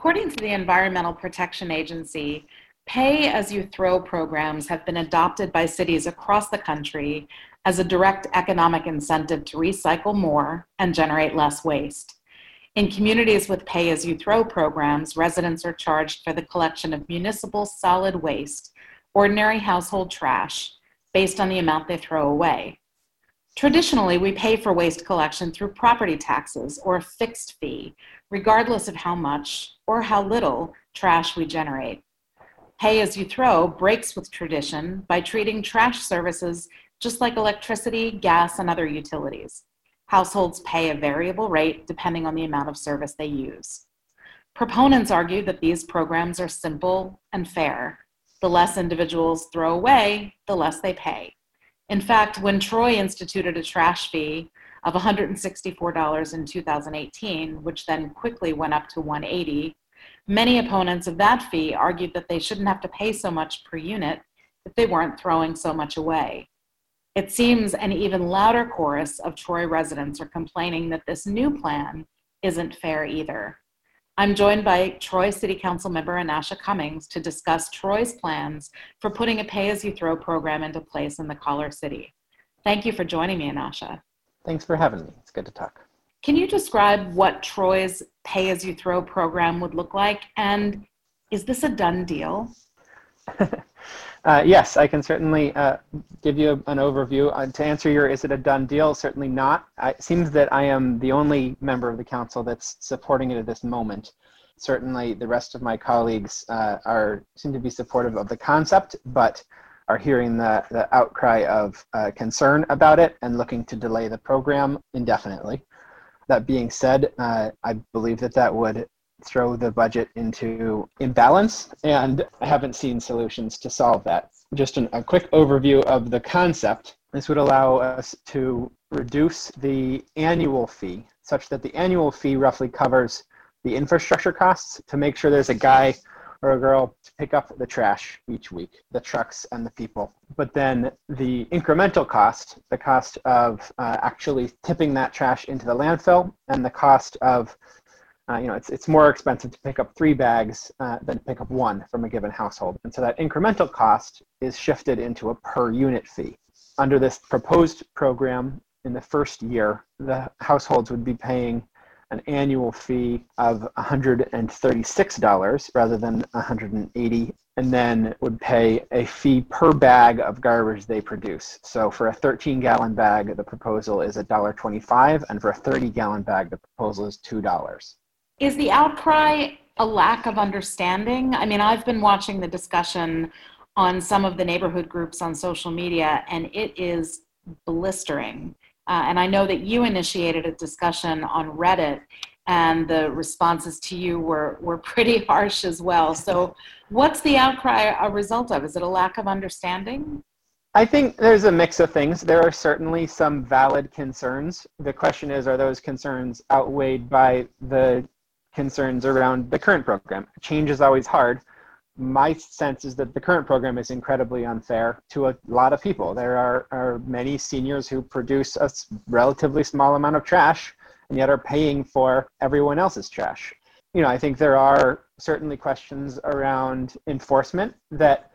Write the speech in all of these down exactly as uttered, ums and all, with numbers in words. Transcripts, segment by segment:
According to the Environmental Protection Agency, pay-as-you-throw programs have been adopted by cities across the country as a direct economic incentive to recycle more and generate less waste. In communities with pay-as-you-throw programs, residents are charged for the collection of municipal solid waste, ordinary household trash, based on the amount they throw away. Traditionally, we pay for waste collection through property taxes or a fixed fee, regardless of how much or how little trash we generate. Pay-as-you-throw breaks with tradition by treating trash services just like electricity, gas, and other utilities. Households pay a variable rate depending on the amount of service they use. Proponents argue that these programs are simple and fair. The less individuals throw away, the less they pay. In fact, when Troy instituted a trash fee of one hundred sixty-four dollars in two thousand eighteen, which then quickly went up to one hundred eighty dollars, many opponents of that fee argued that they shouldn't have to pay so much per unit if they weren't throwing so much away. It seems an even louder chorus of Troy residents are complaining that this new plan isn't fair either. I'm joined by Troy City Council member Anasha Cummings to discuss Troy's plans for putting a pay-as-you-throw program into place in the Caller City. Thank you for joining me, Anasha. Thanks for having me. It's good to talk. Can you describe what Troy's pay-as-you-throw program would look like, and is this a done deal? uh, yes, I can certainly uh, give you an overview. Uh, to answer your, is it a done deal? Certainly not. Uh, it seems that I am the only member of the council that's supporting it at this moment. Certainly the rest of my colleagues uh, are seem to be supportive of the concept, but are hearing the, the outcry of uh, concern about it and looking to delay the program indefinitely. That being said, uh, I believe that that would throw the budget into imbalance, and I haven't seen solutions to solve that. Just an, a quick overview of the concept. This would allow us to reduce the annual fee such that the annual fee roughly covers the infrastructure costs to make sure there's a guy or a girl to pick up the trash each week, the trucks and the people. But then the incremental cost, the cost of uh, actually tipping that trash into the landfill, and the cost of Uh, you know, it's it's more expensive to pick up three bags uh, than to pick up one from a given household. And so that incremental cost is shifted into a per unit fee. Under this proposed program, in the first year, the households would be paying an annual fee of one hundred thirty-six dollars rather than one hundred eighty dollars, and then would pay a fee per bag of garbage they produce. So for a thirteen gallon bag, the proposal is one dollar twenty-five, and for a thirty gallon bag, the proposal is two dollars. Is the outcry a lack of understanding? I mean, I've been watching the discussion on some of the neighborhood groups on social media, and it is blistering. Uh, and I know that you initiated a discussion on Reddit, and the responses to you were, were pretty harsh as well. So what's the outcry a result of? Is it a lack of understanding? I think there's a mix of things. There are certainly some valid concerns. The question is, are those concerns outweighed by the concerns around the current program? Change is always hard. My sense is that the current program is incredibly unfair to a lot of people. There are, are many seniors who produce a relatively small amount of trash and yet are paying for everyone else's trash. You know, I think there are certainly questions around enforcement that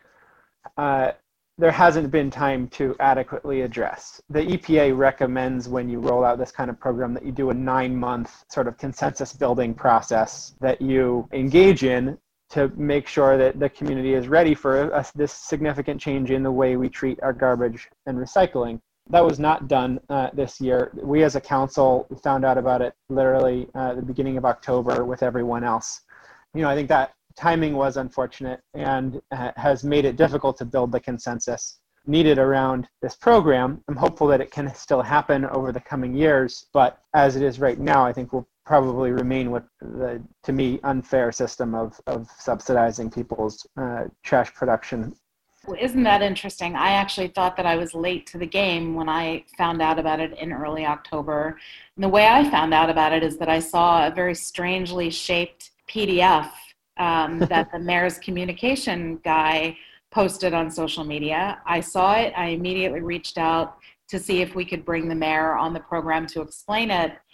uh, there hasn't been time to adequately address. The E P A recommends when you roll out this kind of program that you do a nine month sort of consensus building process that you engage in to make sure that the community is ready for a, this significant change in the way we treat our garbage and recycling. That was not done uh, this year. We as a council found out about it literally uh, the beginning of October with everyone else. You know, I think that timing was unfortunate and uh, has made it difficult to build the consensus needed around this program. I'm hopeful that it can still happen over the coming years, but as it is right now, I think we'll probably remain with the, to me, unfair system of, of subsidizing people's uh, trash production. Well, isn't that interesting? I actually thought that I was late to the game when I found out about it in early October. And the way I found out about it is that I saw a very strangely shaped P D F Um, that the mayor's communication guy posted on social media. I saw it. I immediately reached out to see if we could bring the mayor on the program to explain it.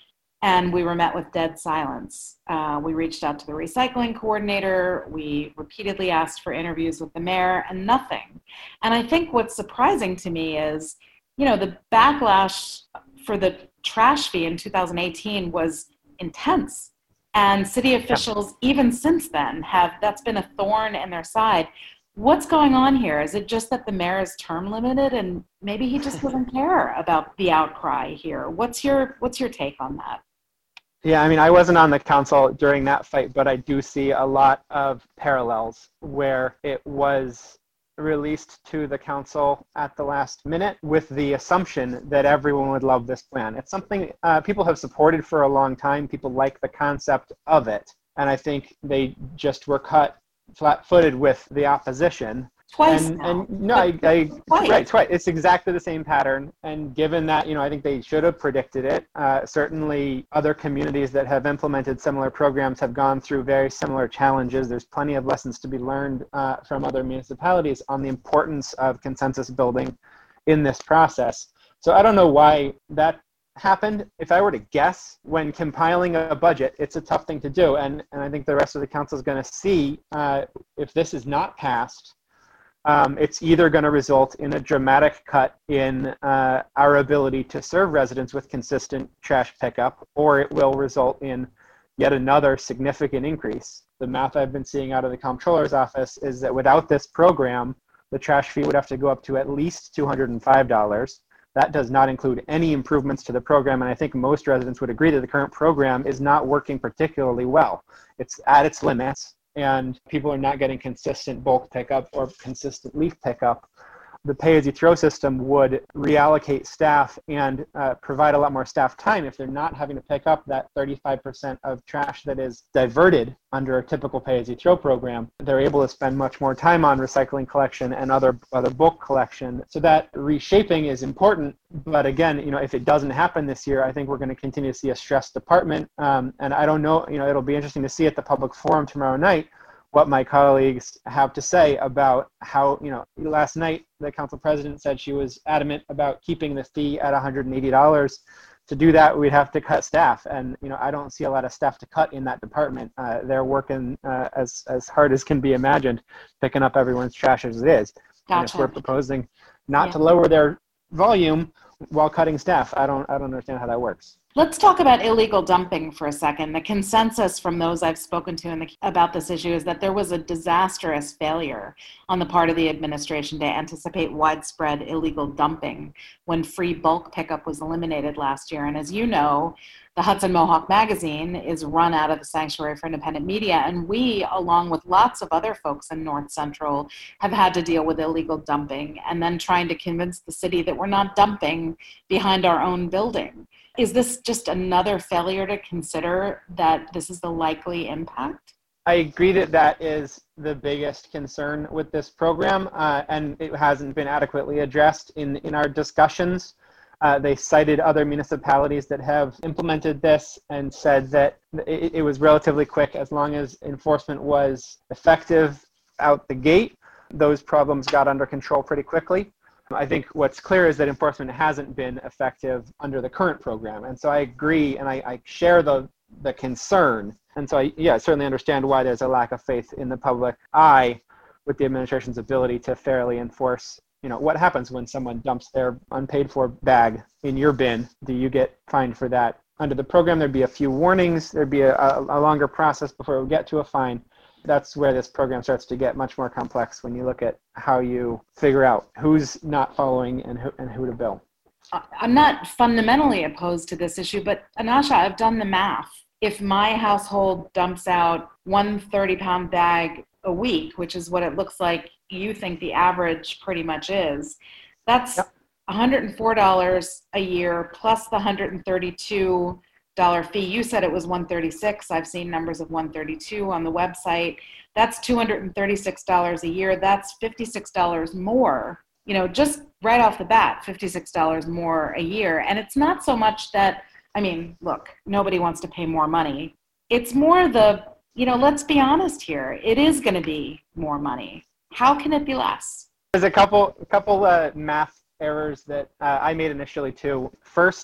and we were met with dead silence. Uh, we reached out to the recycling coordinator. We repeatedly asked for interviews with the mayor, and nothing. And I think what's surprising to me is, you know, the backlash for the trash fee in two thousand eighteen was intense. And city officials, even since then, have that's been a thorn in their side. What's going on here? Is it just that the mayor is term limited and maybe he just doesn't care about the outcry here? What's your what's your take on that? Yeah, I mean, I wasn't on the council during that fight, but I do see a lot of parallels where it was released to the council at the last minute with the assumption that everyone would love this plan. It's something uh, people have supported for a long time. People like the concept of it. And I think they just were cut flat-footed with the opposition. Twice and, now. and no, I, I Twice. right, twice. It's exactly the same pattern. And given that, you know, I think they should have predicted it. Uh, certainly, other communities that have implemented similar programs have gone through very similar challenges. There's plenty of lessons to be learned uh, from other municipalities on the importance of consensus building in this process. So I don't know why that happened. If I were to guess, when compiling a budget, it's a tough thing to do. And, and I think the rest of the council is going to see uh, if this is not passed. Um, it's either going to result in a dramatic cut in uh, our ability to serve residents with consistent trash pickup, or it will result in yet another significant increase. The math I've been seeing out of the comptroller's office is that without this program, the trash fee would have to go up to at least two hundred five dollars. That does not include any improvements to the program, and I think most residents would agree that the current program is not working particularly well. It's at its limits, and people are not getting consistent bulk pickup or consistent leaf pickup. The pay-as-you-throw system would reallocate staff and uh, provide a lot more staff time if they're not having to pick up that thirty-five percent of trash that is diverted under a typical pay-as-you-throw program. They're able to spend much more time on recycling collection and other other bulk collection. So that reshaping is important. But again, you know, if it doesn't happen this year, I think we're going to continue to see a stressed department. Um, and I don't know, you know, it'll be interesting to see at the public forum tomorrow night what my colleagues have to say about how, you know, last night the council president said she was adamant about keeping the fee at one hundred eighty dollars. To do that, we'd have to cut staff. And, you know, I don't see a lot of staff to cut in that department. Uh, they're working uh, as, as hard as can be imagined, picking up everyone's trash as it is. Gotcha. And if we're proposing not Yeah. to lower their volume while cutting staff, I don't, I don't understand how that works. Let's talk about illegal dumping for a second. The consensus from those I've spoken to in the, about this issue is that there was a disastrous failure on the part of the administration to anticipate widespread illegal dumping when free bulk pickup was eliminated last year. And as you know, the Hudson Mohawk Magazine is run out of the Sanctuary for Independent Media, and we, along with lots of other folks in North Central, have had to deal with illegal dumping and then trying to convince the city that we're not dumping behind our own building. Is this just another failure to consider that this is the likely impact? I agree that that is the biggest concern with this program, uh, and it hasn't been adequately addressed in, in our discussions. Uh, they cited other municipalities that have implemented this and said that it, it was relatively quick as long as enforcement was effective out the gate. Those problems got under control pretty quickly. I think what's clear is that enforcement hasn't been effective under the current program. And so I agree, and I, I share the, the concern. And so I yeah, certainly understand why there's a lack of faith in the public eye with the administration's ability to fairly enforce, you know, what happens when someone dumps their unpaid for bag in your bin? Do you get fined for that? Under the program, there'd be a few warnings. There'd be a, a, a longer process before we get to a fine. That's where this program starts to get much more complex when you look at how you figure out who's not following and who, and who to bill. I'm not fundamentally opposed to this issue, but Anasha, I've done the math. If my household dumps out one thirty-pound bag a week, which is what it looks like you think the average pretty much is, that's yep. one hundred four dollars a year plus the one hundred thirty-two dollars fee. You said it was one hundred thirty-six dollars. I've seen numbers of one hundred thirty-two dollars on the website. That's two hundred thirty-six dollars a year. That's fifty-six dollars more, you know, just right off the bat, fifty-six dollars more a year. And it's not so much that, I mean, look, nobody wants to pay more money. It's more the, you know, let's be honest here. It is going to be more money. How can it be less? There's a couple, a couple uh, math errors that uh, I made initially too. First,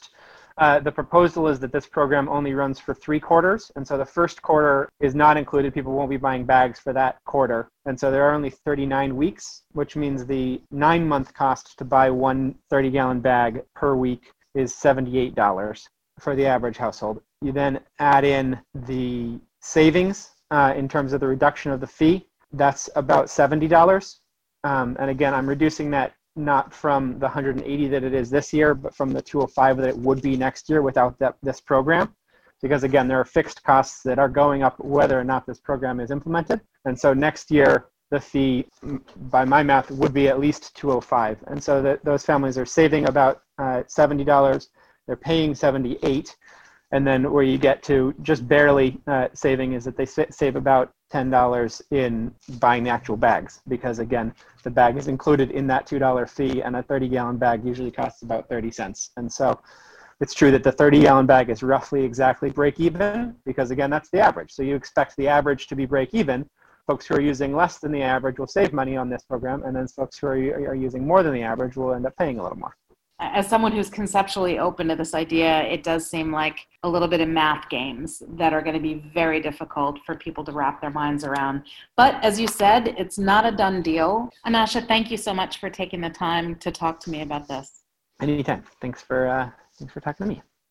Uh, the proposal is that this program only runs for three quarters. And so the first quarter is not included. People won't be buying bags for that quarter. And so there are only thirty-nine weeks, which means the nine month cost to buy one thirty gallon bag per week is seventy-eight dollars for the average household. You then add in the savings uh, in terms of the reduction of the fee. That's about seventy dollars. Um, and again, I'm reducing that not from the one hundred eighty that it is this year, but from the two hundred five that it would be next year without that, this program. Because again, there are fixed costs that are going up whether or not this program is implemented. And so next year, the fee, by my math, would be at least two hundred five. And so that those families are saving about uh, seventy dollars. They're paying seventy-eight dollars. And then where you get to just barely uh, saving is that they sa- save about ten dollars in buying the actual bags, because again, the bag is included in that two dollar fee, and a thirty gallon bag usually costs about thirty cents. And so it's true that the thirty gallon bag is roughly exactly break even, because again, that's the average. So you expect the average to be break even. Folks who are using less than the average will save money on this program, and then folks who are, are using more than the average will end up paying a little more. As someone who's conceptually open to this idea, it does seem like a little bit of math games that are going to be very difficult for people to wrap their minds around. But as you said, it's not a done deal. Anasha, thank you so much for taking the time to talk to me about this. Anytime. Thanks for, uh, thanks for talking to me.